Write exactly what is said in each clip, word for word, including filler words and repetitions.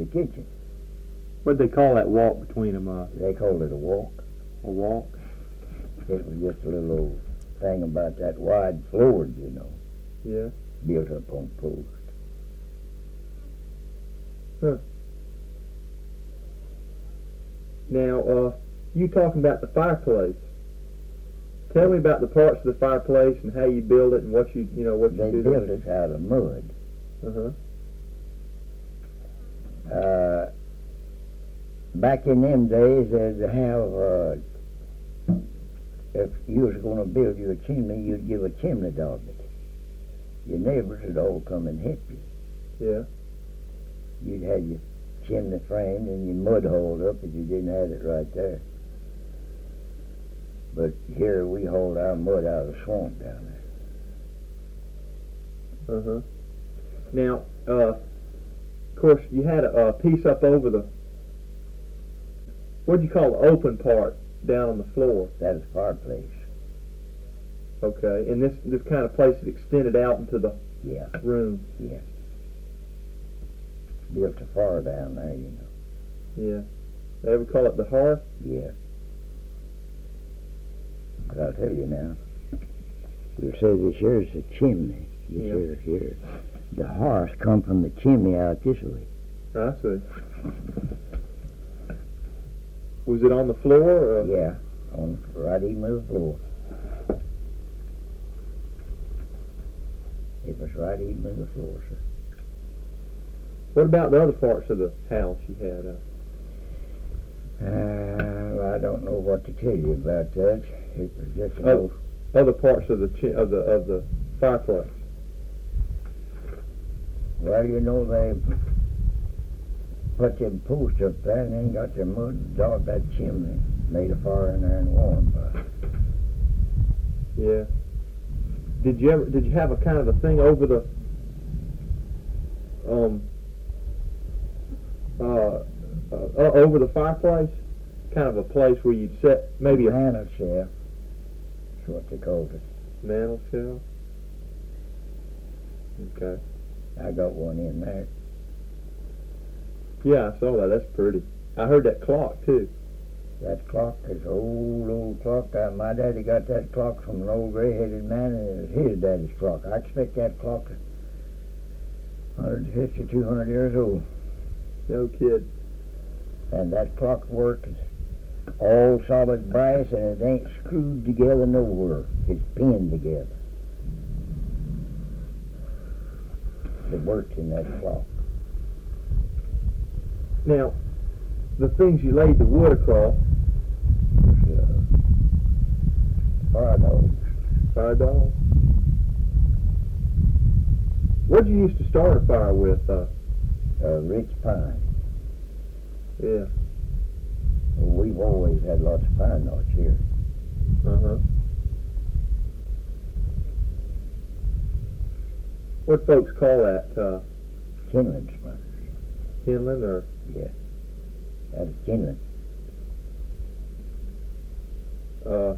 the kitchen. What'd they call that walk between them? Uh, They called it a walk. a walk? It was just a little old thing about that wide floor, you know, Yeah. built up on posts. Now, uh, you talking about the fireplace. Tell me about the parts of the fireplace and how you build it and what you, you know, what you They do. built it out of mud. Uh-huh. Uh, back in them days, they'd have, uh, if you was going to build you a chimney, you'd give a chimney dog it. Your neighbors would all come and help you. Yeah. You'd have your chimney framed and your mud hauled up if you didn't have it right there. But here we hauled our mud out of the swamp down there. Uh-huh. Now, uh, of course, you had a, a piece up over the, what'd you call the open part down on the floor? That is fireplace. Okay. And this, this kind of place that extended out into the Yeah, room. yeah. Built a fire down there, you know. Yeah. They ever call it the hearth? Yeah. But I'll tell you now, you say this here's a chimney. This Yeah. here, here. The hearth come from the chimney out this way. I see. Was it on the floor? Or? Yeah, on right even with the floor. It was right even with the floor, sir. What about the other parts of the house you had? Uh, Uh, I don't know what to tell you about that. It was just an Oh. old, other parts of the chi- of the of the fireplace. well, you know, they put them posts up there and then got their mud, daubed that chimney, made a fire in there and warmed by it. Yeah. Did you ever? Did you have a kind of a thing over the? Um. Uh, uh, uh, over the fireplace, kind of a place where you'd set maybe a mantle shelf. That's what they called it. mantle shelf. Okay. I got one in there. Yeah, I saw that. That's pretty. I heard that clock too. That clock is an old, old clock. Uh, my daddy got that clock from an old gray-headed man, and it was his daddy's clock. I expect that clock is one fifty, two hundred years old. No kid. And that clock works all solid brass, and it ain't screwed together nowhere. It's pinned together. It works in that clock. Now, the things you laid the wood across. Uh, fire dogs. Fire dog. What'd you used to start a fire with? Uh, Uh, rich pine. yeah. Well, we've always had lots of pine knots here. Uh huh. What folks call that? Uh, Kindling smoke. kindling or? That's kindling. Uh,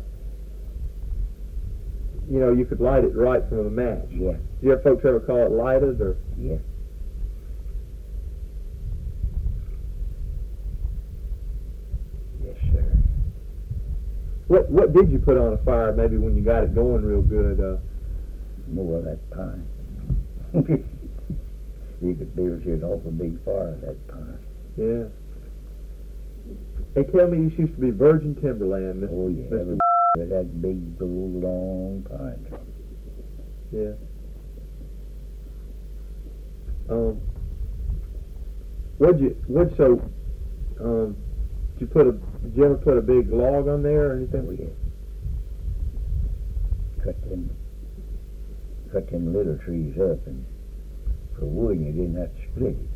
you know, you could light it right from a match. Yeah, Do you have folks ever call it lighted or? yeah. Yes, sir. What What did you put on a fire? Maybe when you got it going real good. Uh, More of that pine. You could build you an awful big fire of that pine. yeah. They tell me this used to be virgin timberland. This, Oh, yeah. Mister Every with that big, old, long pine tree. Yeah. Um. What'd you? What so? Um. Did you put a? Did you ever put a big log on there or anything? Oh, yeah. Cut them, cut them little trees up, and for wood you didn't have to split it.